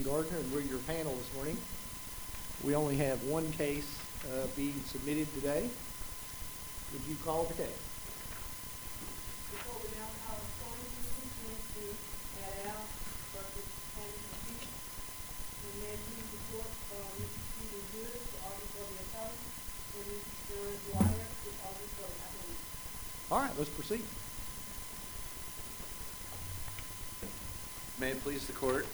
Gardner, and we're your panel this morning. We only have one case being submitted today. Would you call the case? Before we now call the phone to et al. Versus Tammy Petit. And may it please the court, Mr. Stephen Good to argue for the appellant, and Mr. John Dwyer to argue for the appellant. All right, let's proceed. May it please the court.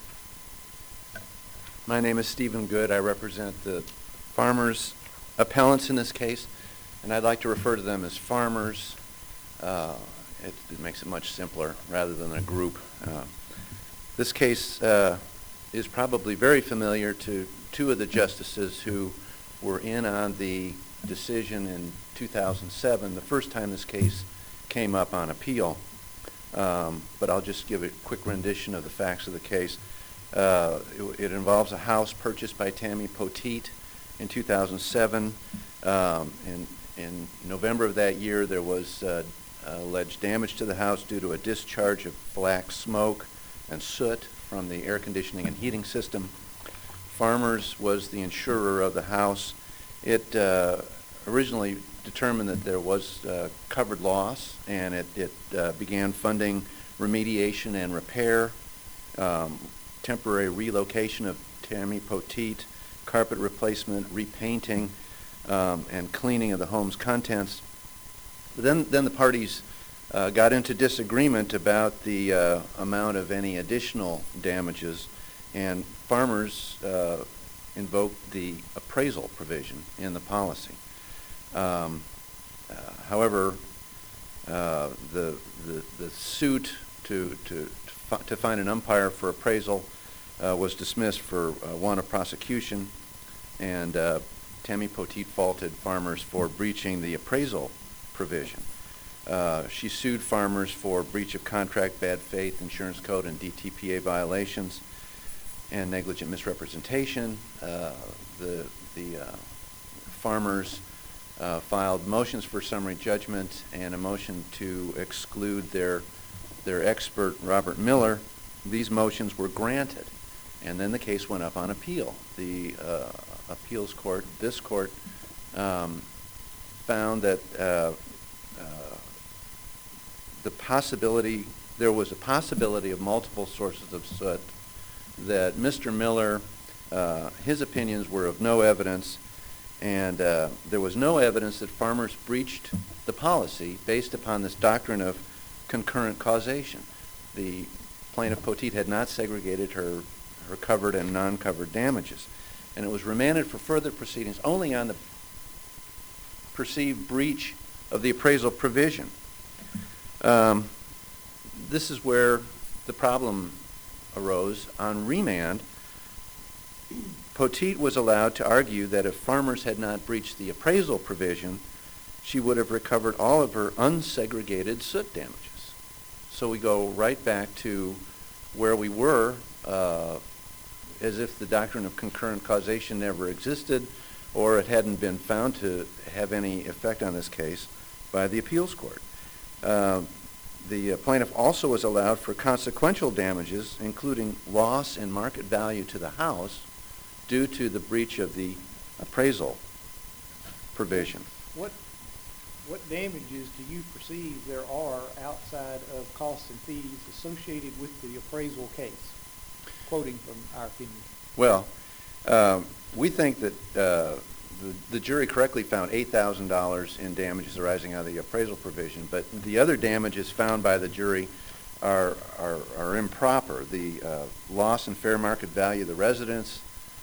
My name is Stephen Good. I represent the farmers appellants in this case, and I'd like to refer to them as farmers. It makes it much simpler rather than a group. This case is probably very familiar to two of the justices who were in on the decision in 2007, the first time this case came up on appeal. But I'll just give a quick rendition of the facts of the case. It involves a house purchased by Tammy Poteet in 2007. In November of that year, there was alleged damage to the house due to a discharge of black smoke and soot from the air conditioning and heating system. Farmers was the insurer of the house. It originally determined that there was covered loss, and it began funding remediation and repair, temporary relocation of Tammy Poteet, carpet replacement, repainting, and cleaning of the home's contents. But then the parties got into disagreement about the amount of any additional damages, and farmers invoked the appraisal provision in the policy. However, the suit to find an umpire for appraisal was dismissed for want of prosecution, and Tammy Poteet faulted farmers for breaching the appraisal provision. She sued farmers for breach of contract, bad faith, insurance code, and DTPA violations, and negligent misrepresentation. The farmers filed motions for summary judgment and a motion to exclude their expert, Robert Miller. These motions were granted, and then the case went up on appeal. The appeals court, this court, found that there was a possibility of multiple sources of soot, that Mr. Miller, his opinions were of no evidence, and there was no evidence that farmers breached the policy based upon this doctrine of concurrent causation. The plaintiff Poteet had not segregated her covered and non-covered damages, and it was remanded for further proceedings only on the perceived breach of the appraisal provision. This is where the problem arose. On remand, Poteet was allowed to argue that if farmers had not breached the appraisal provision, she would have recovered all of her unsegregated soot damages. So we go right back to where we were, as if the doctrine of concurrent causation never existed, or it hadn't been found to have any effect on this case by the appeals court. The plaintiff also was allowed for consequential damages, including loss in market value to the house due to the breach of the appraisal provision. What damages do you perceive there are outside of costs and fees associated with the appraisal case? Quoting from our opinion. Well, we think that the jury correctly found $8,000 in damages arising out of the appraisal provision, but the other damages found by the jury are improper. The loss in fair market value of the residence,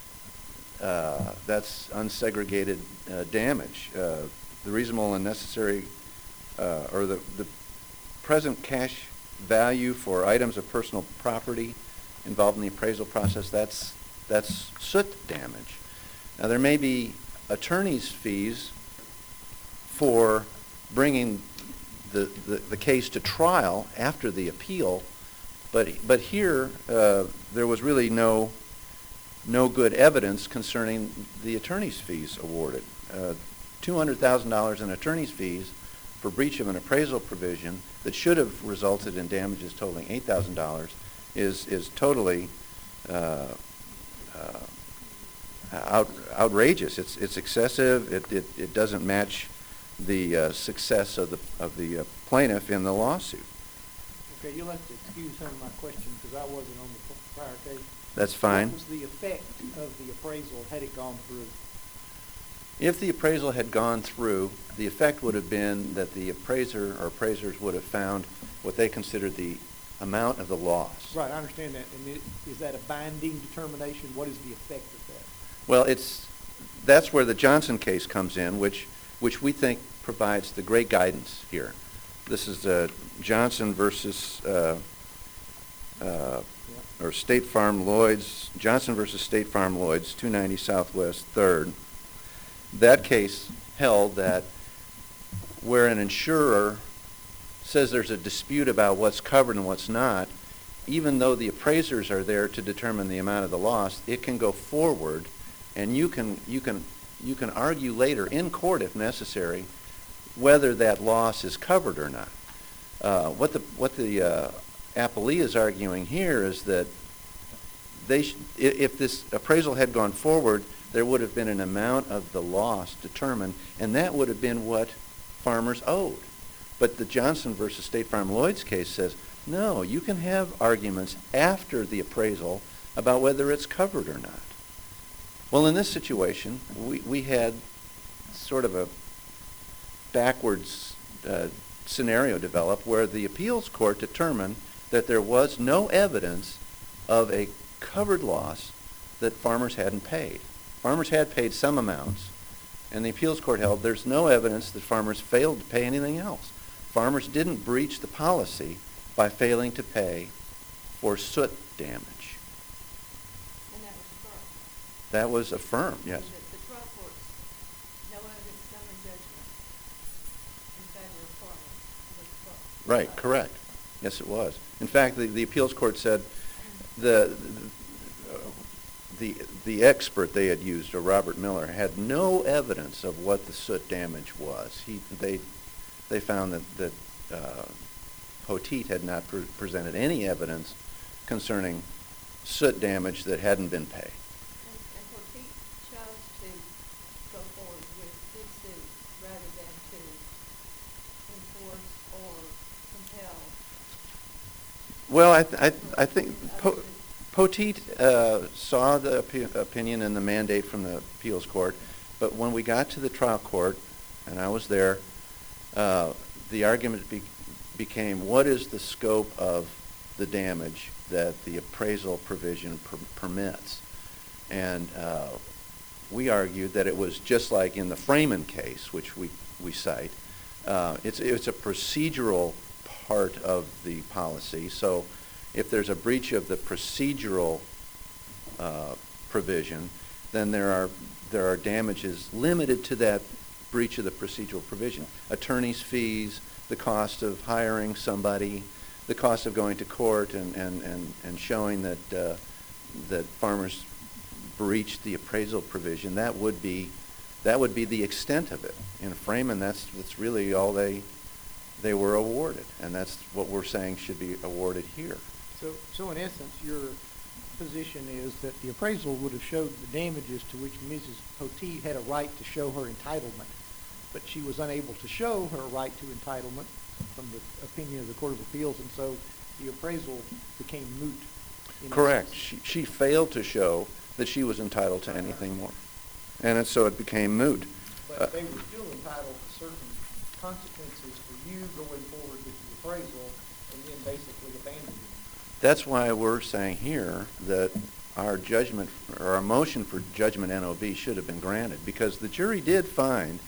that's unsegregated damage. The reasonable and necessary, or the present cash value for items of personal property involved in the appraisal process, that's soot damage. Now, there may be attorney's fees for bringing the case to trial after the appeal, but here there was really no good evidence concerning the attorney's fees awarded. $200,000 in attorney's fees for breach of an appraisal provision that should have resulted in damages totaling $8,000 is totally outrageous. It's excessive. It doesn't match the success of the plaintiff in the lawsuit. Okay, you'll have to excuse some of my question because I wasn't on the prior case. That's fine. What was the effect of the appraisal had it gone through? If the appraisal had gone through, the effect would have been that the appraiser or appraisers would have found what they considered the amount of the loss. Right, I understand that. And is that a binding determination? What is the effect of that? Well, that's where the Johnson case comes in, which we think provides the great guidance here. This is Johnson versus or State Farm Lloyd's, Johnson versus State Farm Lloyd's, 290 Southwest 3rd. That case held that where an insurer says there's a dispute about what's covered and what's not, even though the appraisers are there to determine the amount of the loss, it can go forward, and you can argue later in court if necessary whether that loss is covered or not. What the appellee is arguing here is that if this appraisal had gone forward, there would have been an amount of the loss determined, and that would have been what farmers owed. But the Johnson versus State Farm Lloyd's case says, no, you can have arguments after the appraisal about whether it's covered or not. Well, in this situation, we had sort of a backwards scenario develop where the appeals court determined that there was no evidence of a covered loss that farmers hadn't paid. Farmers had paid some amounts, and the appeals court held there's no evidence that farmers failed to pay anything else. Farmers didn't breach the policy by failing to pay for soot damage. And that was affirmed. That was affirmed, yes. The trial courts, no evidence, summary judgment in favor of farmers was affirmed. Right, correct. Yes, it was. In fact, the appeals court said the expert they had used, or Robert Miller, had no evidence of what the soot damage was. They found that Poteet had not presented any evidence concerning soot damage that hadn't been paid. And Poteet chose to go forward with his suit rather than to enforce or compel. Well, I think Poteet saw the opinion and the mandate from the appeals court, but when we got to the trial court, and I was there, the argument became, what is the scope of the damage that the appraisal provision permits? And we argued that it was just like in the Freeman case, which we cite. It's a procedural part of the policy. So if there's a breach of the procedural provision, then there are damages limited to that breach of the procedural provision. Attorney's fees, the cost of hiring somebody, the cost of going to court and showing that farmers breached the appraisal provision. That would be the extent of it. In Freeman, that's really all they were awarded, and that's what we're saying should be awarded here. So in essence, your position is that the appraisal would have showed the damages to which Mrs. Poteet had a right to show her entitlement, but she was unable to show her right to entitlement from the opinion of the Court of Appeals, and so the appraisal became moot. Correct. She failed to show that she was entitled to anything more, and so it became moot. But they were still entitled to certain consequences for you going forward with the appraisal and then basically abandoning it. That's why we're saying here that our judgment, or our motion for judgment NOV should have been granted, because the jury did find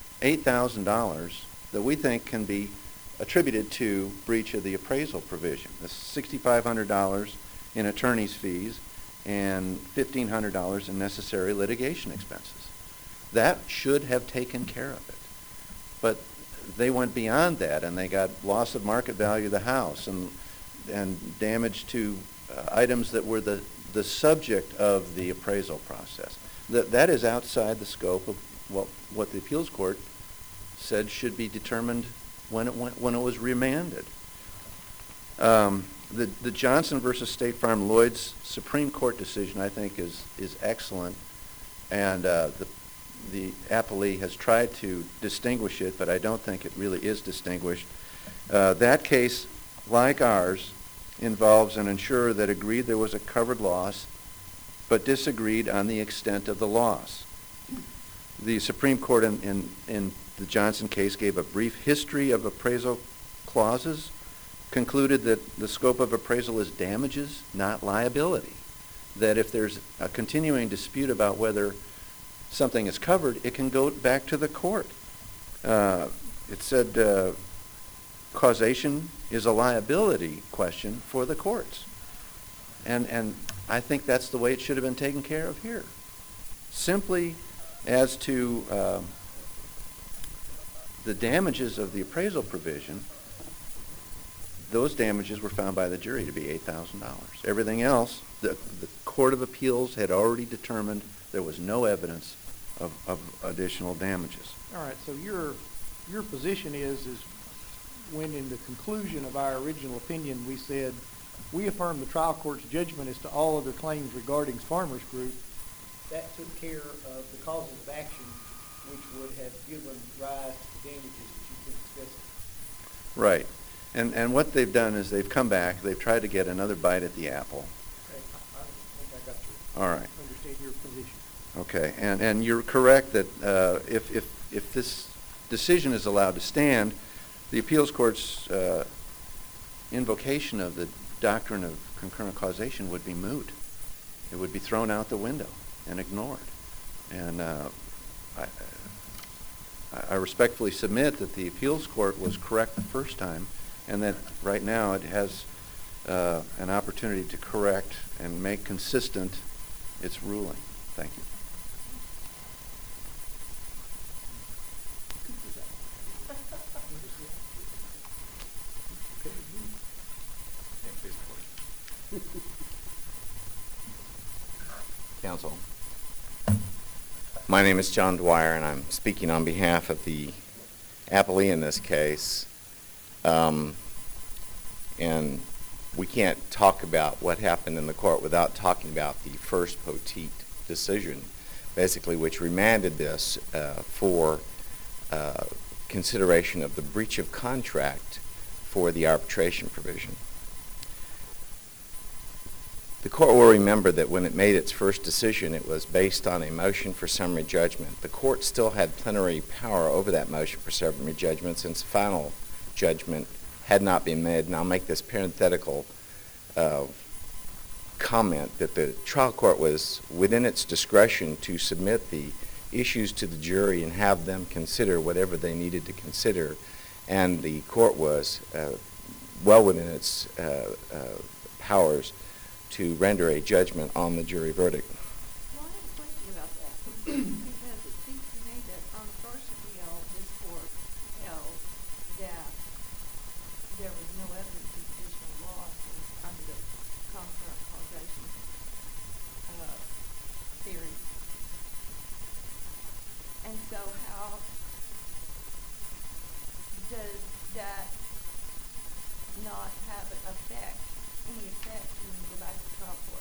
$8,000 that we think can be attributed to breach of the appraisal provision. That's $6,500 in attorney's fees and $1,500 in necessary litigation expenses. That should have taken care of it. But they went beyond that, and they got loss of market value of the house and damage to items that were the subject of the appraisal process. That is outside the scope of what the appeals court said should be determined when it was remanded. The Johnson versus State Farm Lloyd's Supreme Court decision, I think, is excellent, and the appellee has tried to distinguish it, but I don't think it really is distinguished. That case, like ours, involves an insurer that agreed there was a covered loss, but disagreed on the extent of the loss. The Supreme Court in the Johnson case gave a brief history of appraisal clauses, concluded that the scope of appraisal is damages, not liability. That if there's a continuing dispute about whether something is covered, it can go back to the court. It said causation is a liability question for the courts. And I think that's the way it should have been taken care of here. Simply as to the damages of the appraisal provision, those damages were found by the jury to be $8,000. Everything else, the Court of Appeals had already determined there was no evidence of additional damages. All right, so your position is when in the conclusion of our original opinion we said, we affirm the trial court's judgment as to all other claims regarding Farmers Group, that took care of the causes of action which would have given rise to the damages that you've been discussing. Right. And what they've done is they've come back, they've tried to get another bite at the apple. Okay, I think I got you. All right. Understand your position. Okay, and you're correct that if this decision is allowed to stand, the appeals court's invocation of the doctrine of concurrent causation would be moot. It would be thrown out the window and ignored. And I respectfully submit that the appeals court was correct the first time, and that right now it has an opportunity to correct and make consistent its ruling. Thank you. Counsel. My name is John Dwyer, and I'm speaking on behalf of the appellee in this case. And we can't talk about what happened in the court without talking about the first Poteet decision, basically, which remanded this for consideration of the breach of contract for the arbitration provision. The court will remember that when it made its first decision, it was based on a motion for summary judgment. The court still had plenary power over that motion for summary judgment since the final judgment had not been made. And I'll make this parenthetical comment that the trial court was within its discretion to submit the issues to the jury and have them consider whatever they needed to consider. And the court was well within its powers to render a judgment on the jury verdict. Well, I have a question about that, because it seems to me that on the first appeal, this court held that there was no evidence of additional loss under the concurrent causation theory. And so how does that not have an effect, any effect when you go back to trial court?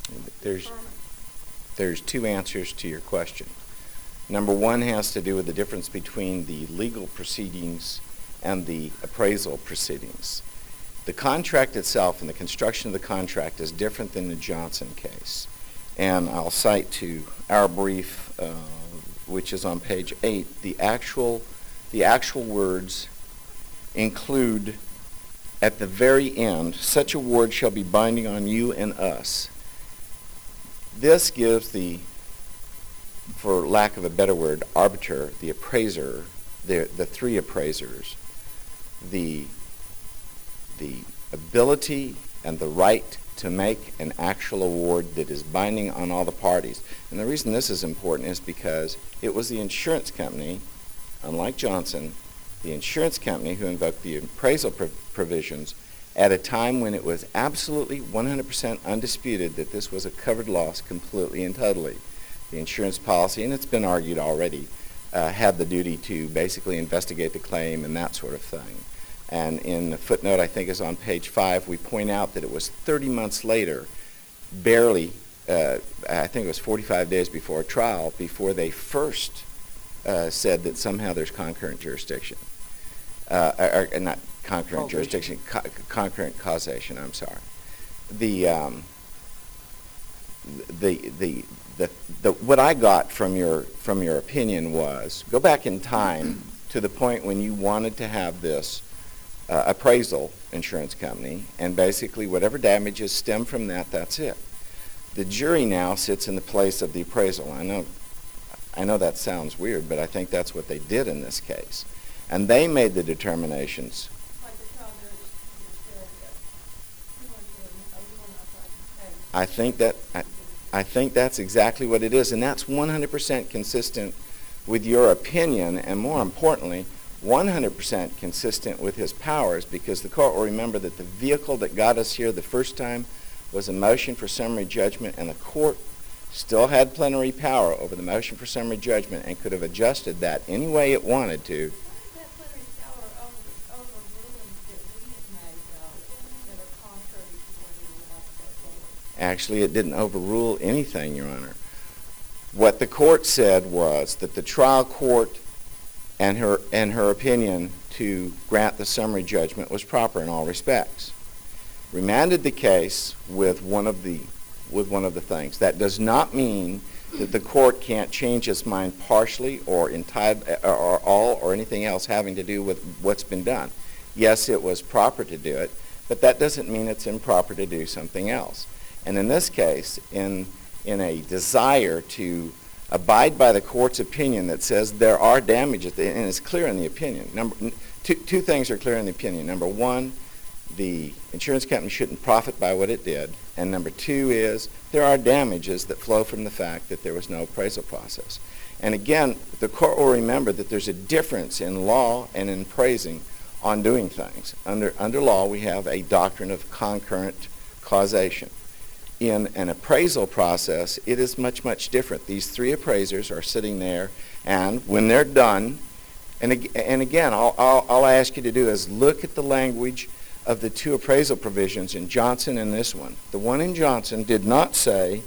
There's two answers to your question. Number one has to do with the difference between the legal proceedings and the appraisal proceedings. The contract itself and the construction of the contract is different than the Johnson case. And I'll cite to our brief, which is on page 8, the actual words include, at the very end, such award shall be binding on you and us. This gives the, for lack of a better word, arbiter, the appraiser, the three appraisers, the ability and the right to make an actual award that is binding on all the parties. And the reason this is important is because it was the insurance company, unlike Johnson, the insurance company who invoked the appraisal provisions at a time when it was absolutely 100% undisputed that this was a covered loss completely and totally. The insurance policy, and it's been argued already, had the duty to basically investigate the claim and that sort of thing. And in the footnote, I think is on page 5, we point out that it was 30 months later, barely, I think it was 45 days before trial, before they first said that somehow there's concurrent jurisdiction. Or not concurrent jurisdiction, concurrent causation, I'm sorry. What I got from your opinion was, go back in time to the point when you wanted to have this appraisal insurance company, and basically whatever damages stem from that, that's it. The jury now sits in the place of the appraisal. I know that sounds weird, but I think that's what they did in this case. And they made the determinations. Like the trial judge said, we want to pay. I think that's exactly what it is, and that's 100% consistent with your opinion, and more importantly, 100% consistent with his powers, because the court will remember that the vehicle that got us here the first time was a motion for summary judgment, and the court still had plenary power over the motion for summary judgment and could have adjusted that any way it wanted to. What is that plenary power over rulings that we have made, though, that are contrary to what we would like to go forward? Actually, it didn't overrule anything, Your Honor. What the court said was that the trial court and her opinion to grant the summary judgment was proper in all respects. Remanded the case with one of the things. That does not mean that the court can't change its mind partially or all or anything else having to do with what's been done. Yes, it was proper to do it, but that doesn't mean it's improper to do something else. And in this case, in a desire to abide by the court's opinion that says there are damages, and it's clear in the opinion. Two things are clear in the opinion. Number one, the insurance company shouldn't profit by what it did. And number two is there are damages that flow from the fact that there was no appraisal process. And again, the court will remember that there's a difference in law and in appraising on doing things. Under law, we have a doctrine of concurrent causation. In an appraisal process, it is much, much different. These three appraisers are sitting there, and when they're done, and again, all I ask you to do is look at the language of the two appraisal provisions in Johnson and this one. The one in Johnson did not say,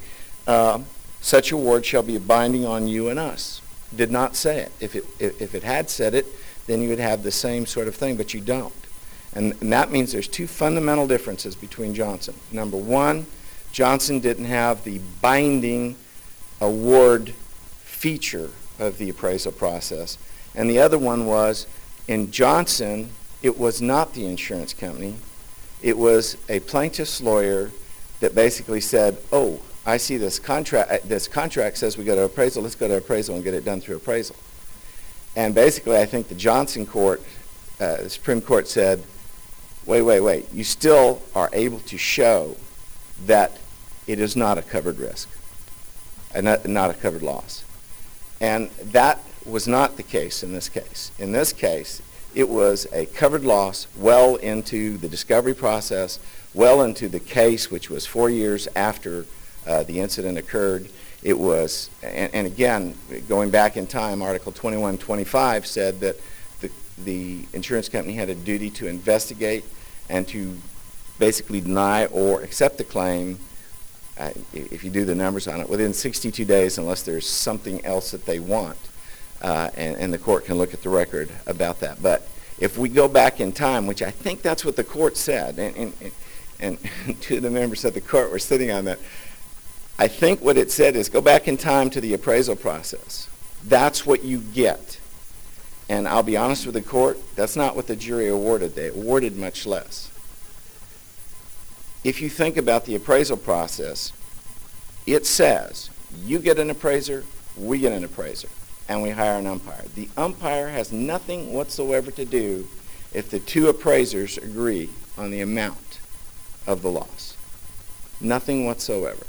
such award shall be binding on you and us. Did not say it. If it had said it, then you would have the same sort of thing, but you don't. And that means there's two fundamental differences between Johnson. Number one, Johnson didn't have the binding award feature of the appraisal process. And the other one was, in Johnson, it was not the insurance company. It was a plaintiff's lawyer that basically said, oh, I see this contract says we go to appraisal, let's go to appraisal and get it done through appraisal. And basically, I think the Johnson court, the Supreme Court said, wait, you still are able to show that it is not a covered risk, not a covered loss. And that was not the case in this case. In this case, it was a covered loss well into the discovery process, well into the case, which was 4 years after the incident occurred. It was, and again, going back in time, Article 2125 said that the insurance company had a duty to investigate and to basically deny or accept the claim, if you do the numbers on it, within 62 days unless there's something else that they want. And the court can look at the record about that. But if we go back in time, which I think that's what the court said, and two of the members of the court were sitting on that, I think what it said is go back in time to the appraisal process. That's what you get. And I'll be honest with the court, that's not what the jury awarded. They awarded much less. If you think about the appraisal process, it says you get an appraiser, we get an appraiser, and we hire an umpire. The umpire has nothing whatsoever to do if the two appraisers agree on the amount of the loss. Nothing whatsoever.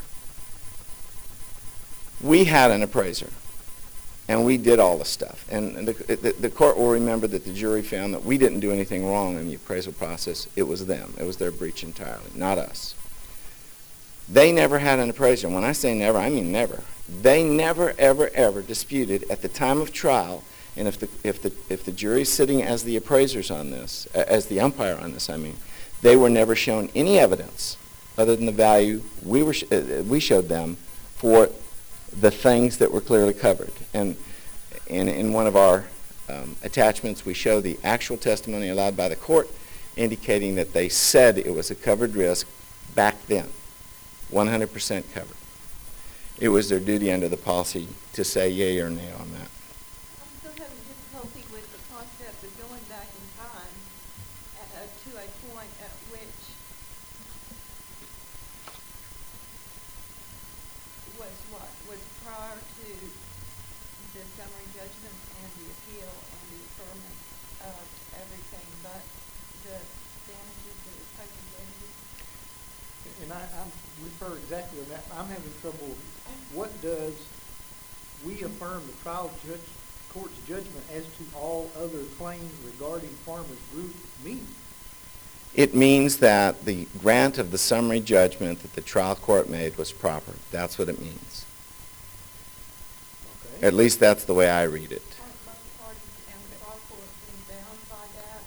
We had an appraiser, and we did all the stuff. And the court will remember that the jury found that we didn't do anything wrong in the appraisal process. It was them. It was their breach entirely, not us. They never had an appraiser. When I say never, I mean never. They never, ever, ever disputed at the time of trial And if the jury's sitting as the appraisers on this, as the umpire on this, I mean, they were never shown any evidence other than the value we showed them for the things that were clearly covered. And in one of our attachments, we show the actual testimony allowed by the court indicating that they said it was a covered risk back then, 100% covered. It was their duty under the policy to say yea or nay on that. I'm still having difficulty with the concept of going back in time to a point at which was prior to the summary judgment and the appeal and the affirmance of everything but the damages that are taken damages. And I'm with her exactly on that. I'm having trouble. What does we affirm the trial court's judgment as to all other claims regarding Farmers Group mean? It means that the grant of the summary judgment that the trial court made was proper. That's what it means. Okay. At least that's the way I read it. Aren't both parties and the trial court being bound by that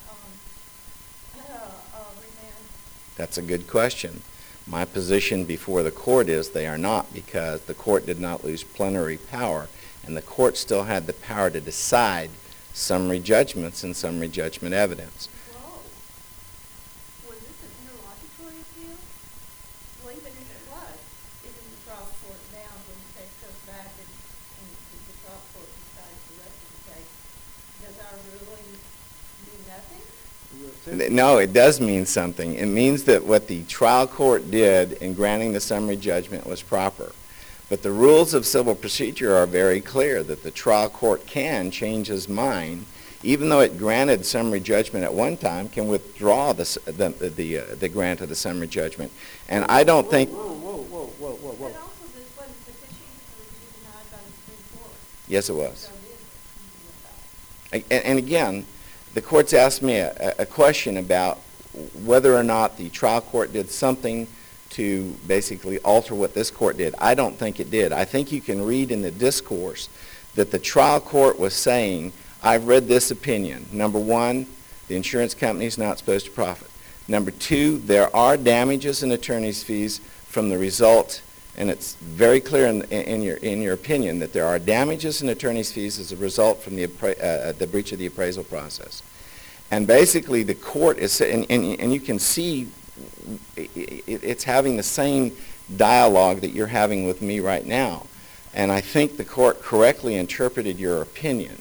remand? That's a good question. My position before the court is they are not, because the court did not lose plenary power, and the court still had the power to decide summary judgments and summary judgment evidence. Whoa. Was this an interlocutory appeal? Well, even if it was, isn't the trial court bound when the case goes back and the trial court decides the rest of the case? Does our ruling mean nothing? No, it does mean something. It means that what the trial court did in granting the summary judgment was proper. But the rules of civil procedure are very clear that the trial court can change his mind, even though it granted summary judgment at one time, can withdraw the grant of the summary judgment. And I don't think... Whoa. But also this wasn't sufficient for review denied by the Supreme Court. Yes, it was. So it is. And again, the court's asked me a question about whether or not the trial court did something to basically alter what this court did. I don't think it did. I think you can read in the discourse that the trial court was saying, I've read this opinion. Number one, the insurance company is not supposed to profit. Number two, there are damages and attorney's fees from the result, and it's very clear in your opinion that there are damages and attorney's fees as a result from the breach of the appraisal process. And basically the court is, and you can see it's having the same dialogue that you're having with me right now. And I think the court correctly interpreted your opinion.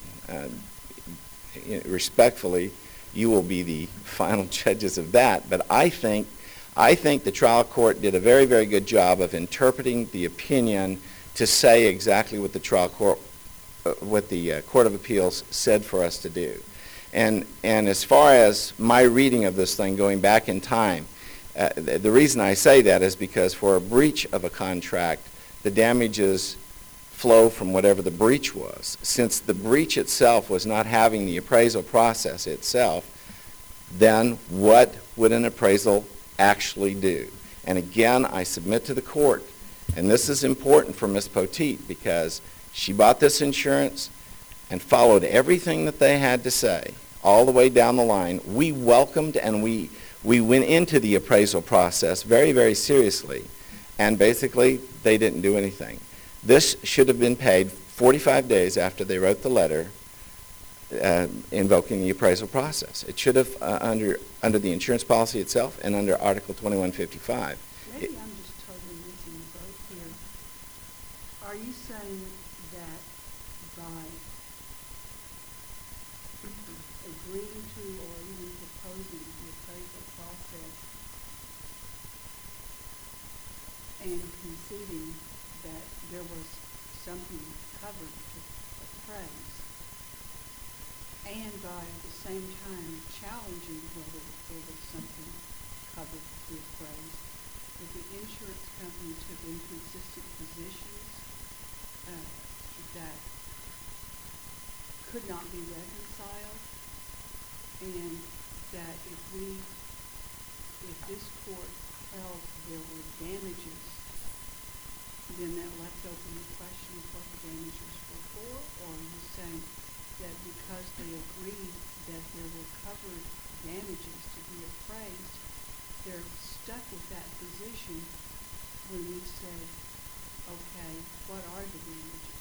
Respectfully, you will be the final judges of that. But I think the trial court did a very, very good job of interpreting the opinion to say exactly what the trial court, what the Court of Appeals said for us to do. And as far as my reading of this thing going back in time, the reason I say that is because for a breach of a contract, the damages flow from whatever the breach was. Since the breach itself was not having the appraisal process itself, then what would an appraisal actually do? And again, I submit to the court, and this is important for Ms. Poteet because she bought this insurance and followed everything that they had to say all the way down the line. We welcomed and we went into the appraisal process very, very seriously, and basically they didn't do anything. This should have been paid 45 days after they wrote the letter invoking the appraisal process. It should have, under the insurance policy itself and under Article 2155. Maybe I'm just totally missing the boat here. Are you saying that by agreeing to or even proposing the appraisal process and conceding that there was something covered to appraise, and by at the same time challenging whether there was something covered to appraise, that the insurance company took inconsistent positions that could not be reconciled, and that if this court held there were damages, then that left open the question of what the damages were for? Or are you saying that because they agreed that there were covered damages to be appraised, they're stuck with that position when we said, okay, what are the damages?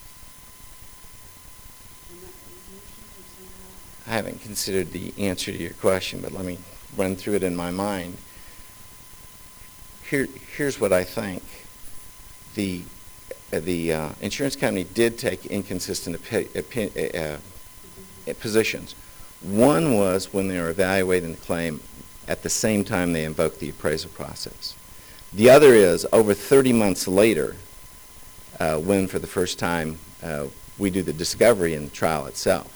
Am I saying that? I haven't considered the answer to your question, but let me run through it in my mind. Here's what I think. The insurance company did take inconsistent positions. One was when they were evaluating the claim at the same time they invoked the appraisal process. The other is over 30 months later, when for the first time we do the discovery in the trial itself.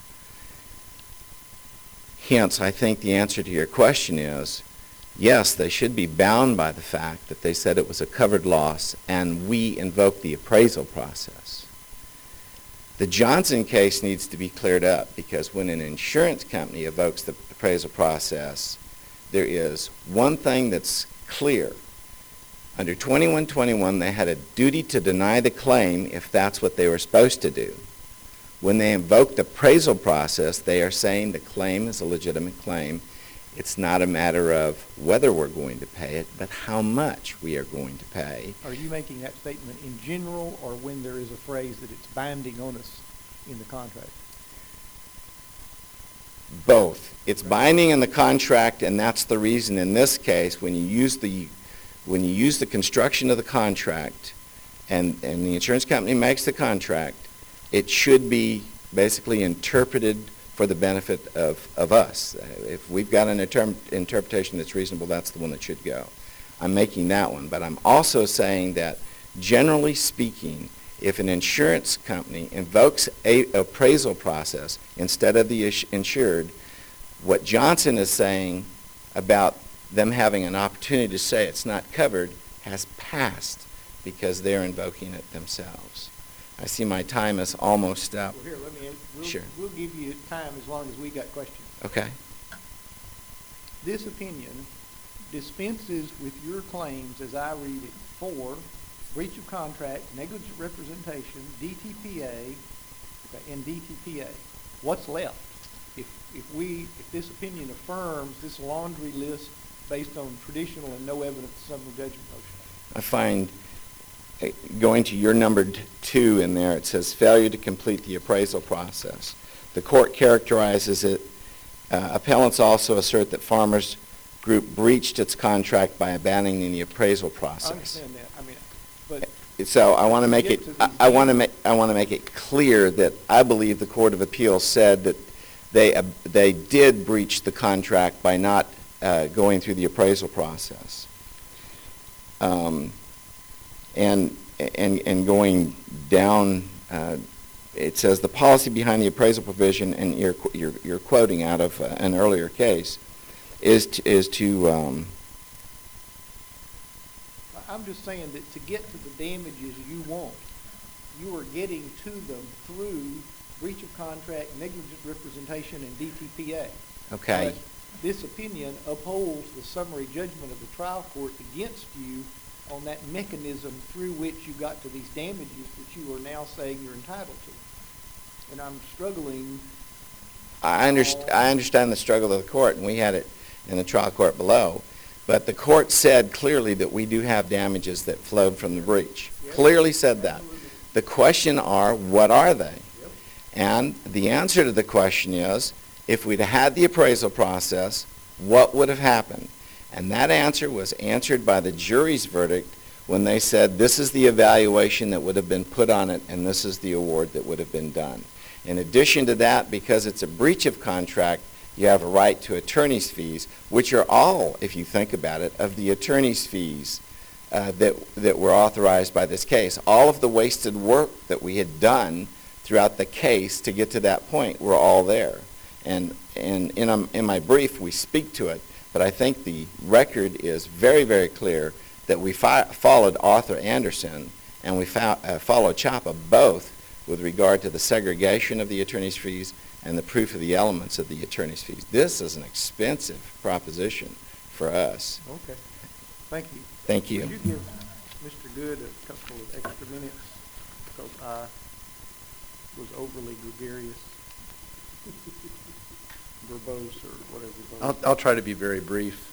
Hence, I think the answer to your question is, yes, they should be bound by the fact that they said it was a covered loss and we invoked the appraisal process. The Johnson case needs to be cleared up because when an insurance company evokes the appraisal process, there is one thing that's clear. Under 2121, they had a duty to deny the claim if that's what they were supposed to do. When they invoke the appraisal process, they are saying the claim is a legitimate claim. It's not a matter of whether we're going to pay it, but how much we are going to pay. Are you making that statement in general or when there is a phrase that it's binding on us in the contract? Both. It's binding in the contract, and that's the reason in this case when you use the construction of the contract and the insurance company makes the contract, it should be basically interpreted for the benefit of us. If we've got an interpretation that's reasonable, that's the one that should go. I'm making that one. But I'm also saying that, generally speaking, if an insurance company invokes an appraisal process instead of the insured, what Johnson is saying about them having an opportunity to say it's not covered has passed because they're invoking it themselves. I see my time is almost up. Well, here, Sure. We'll give you time as long as we got questions. Okay. This opinion dispenses with your claims, as I read it, for breach of contract, negligent representation, DTPA, and DTPA. What's left? If this opinion affirms this laundry list based on traditional and no evidence summary judgment motion. I find, going to your number 2 in there, it says failure to complete the appraisal process. The court characterizes it. Appellants also assert that Farmers Group breached its contract by abandoning the appraisal process. I understand that. But so I want to make it. I want to make it clear that I believe the Court of Appeals said that they did breach the contract by not going through the appraisal process. And going down, it says the policy behind the appraisal provision, and you're quoting out of an earlier case, is to. I'm just saying that to get to the damages you want, you are getting to them through breach of contract, negligent representation, and DTPA. Okay. But this opinion upholds the summary judgment of the trial court against you on that mechanism through which you got to these damages that you are now saying you're entitled to. And I'm struggling. I understand the struggle of the court, and we had it in the trial court below. But the court said clearly that we do have damages that flowed from the breach. Yep. Clearly said that. Absolutely. The question are, what are they? Yep. And the answer to the question is, if we'd had the appraisal process, what would have happened? And that answer was answered by the jury's verdict when they said this is the evaluation that would have been put on it and this is the award that would have been done. In addition to that, because it's a breach of contract, you have a right to attorney's fees, which are all, if you think about it, of the attorney's fees that were authorized by this case. All of the wasted work that we had done throughout the case to get to that point were all there. And in my brief, we speak to it, but I think the record is very, very clear that we followed Arthur Anderson and we followed CHAPA both with regard to the segregation of the attorney's fees and the proof of the elements of the attorney's fees. This is an expensive proposition for us. Okay. Thank you. Thank you. Would you give Mr. Good a couple of extra minutes because I was overly gregarious? verbose or whatever. I'll try to be very brief.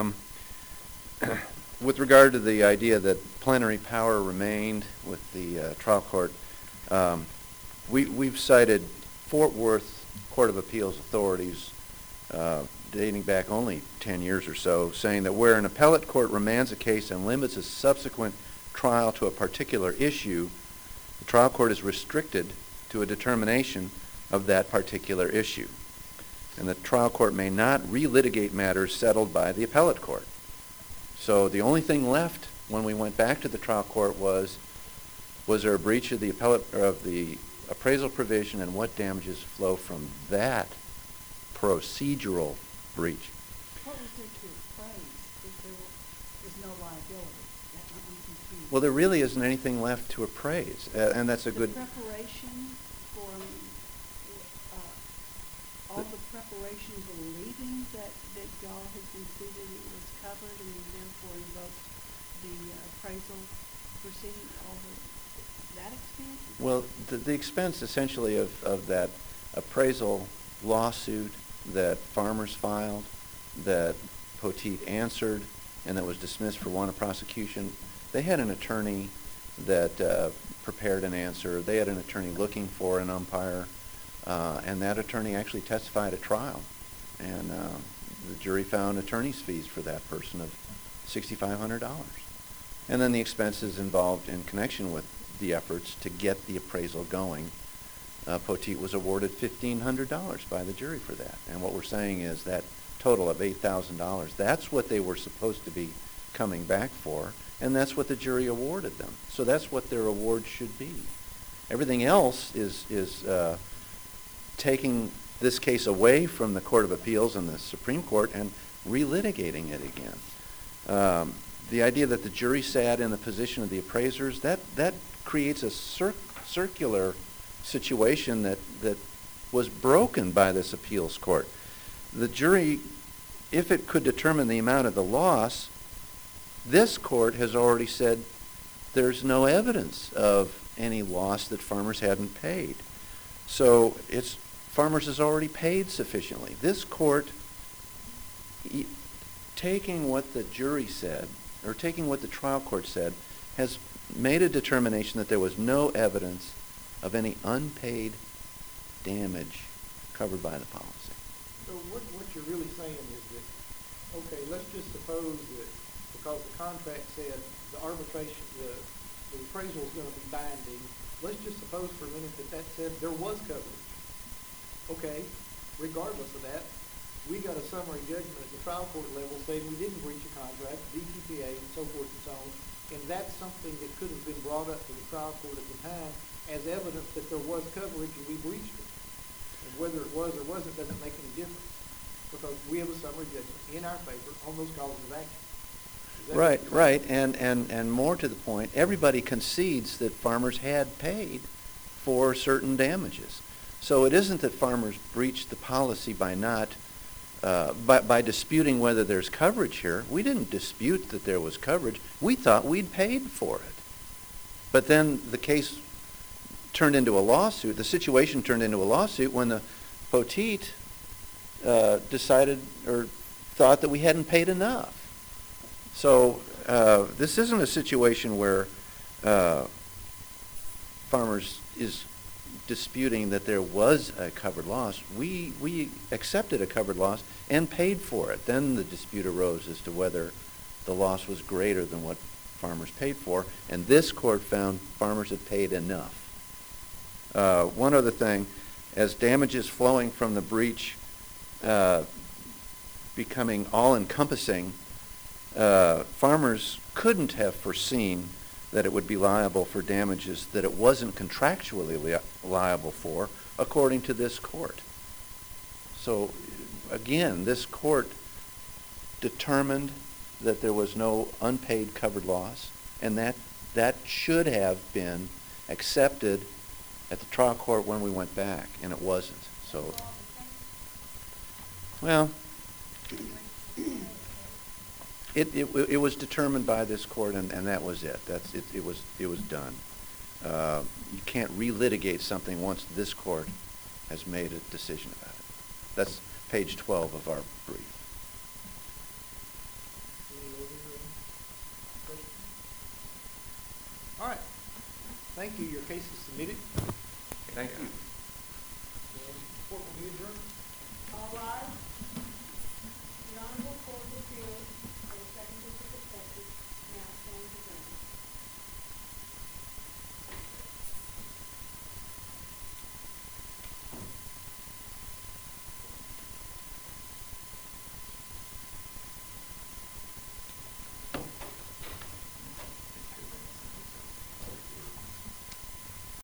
With regard to the idea that plenary power remained with the trial court, we've cited Fort Worth Court of Appeals authorities dating back only 10 years or so, saying that where an appellate court remands a case and limits a subsequent trial to a particular issue, the trial court is restricted to a determination of that particular issue. And the trial court may not relitigate matters settled by the appellate court. So the only thing left when we went back to the trial court was there a breach of the appraisal provision, and what damages flow from that procedural breach? What was there to appraise if there was no liability? I'm confused. Well, there really isn't anything left to appraise, and that's a good... The preparation for, all the preparation believing that y'all had conceded it was covered and you therefore invoked the appraisal proceeding, all that expense? Well, the expense essentially of that appraisal lawsuit that Farmers filed, that Poteet answered, and that was dismissed for want of prosecution, they had an attorney that prepared an answer. They had an attorney looking for an umpire, and that attorney actually testified at trial. And the jury found attorney's fees for that person of $6,500. And then the expenses involved in connection with the efforts to get the appraisal going. Poteet was awarded $1,500 by the jury for that. And what we're saying is that total of $8,000, that's what they were supposed to be coming back for, and that's what the jury awarded them. So that's what their award should be. Everything else is taking this case away from the Court of Appeals and the Supreme Court and relitigating it again. The idea that the jury sat in the position of the appraisers, that creates a circular situation that was broken by this appeals court. The jury, if it could determine the amount of the loss, this court has already said there's no evidence of any loss that Farmers hadn't paid. So Farmers has already paid sufficiently. This court, taking what the jury said, or taking what the trial court said, has made a determination that there was no evidence of any unpaid damage covered by the policy. So what you're really saying is that, okay, let's just suppose that because the contract said the arbitration, the appraisal is going to be binding, let's just suppose for a minute that said there was coverage. Okay, regardless of that, we got a summary judgment at the trial court level saying we didn't breach a contract, DTPA, and so forth and so on, and that's something that could have been brought up to the trial court at the time as evidence that there was coverage and we breached it. And whether it was or wasn't doesn't make any difference, because we have a summary judgment in our favor on those causes of action. Right, and more to the point, everybody concedes that Farmers had paid for certain damages. So it isn't that Farmers breached the policy by by disputing whether there's coverage here. We didn't dispute that there was coverage. We thought we'd paid for it. But then the case turned into a lawsuit. The situation turned into a lawsuit when the Poteet decided or thought that we hadn't paid enough. So this isn't a situation where Farmers is disputing that there was a covered loss. We accepted a covered loss and paid for it. Then the dispute arose as to whether the loss was greater than what Farmers paid for, and this court found Farmers had paid enough. One other thing, as damages flowing from the breach becoming all-encompassing, Farmers couldn't have foreseen that it would be liable for damages that it wasn't contractually liable for, according to this court. So, again, this court determined that there was no unpaid covered loss, and that should have been accepted at the trial court when we went back, and it wasn't. So, well, it was determined by this court, and that was it. It was done. You can't relitigate something once this court has made a decision about it. That's page 12 of our brief. Any other questions? All right. Thank you. Your case is submitted. Thank you. And court will be adjourned. All rise.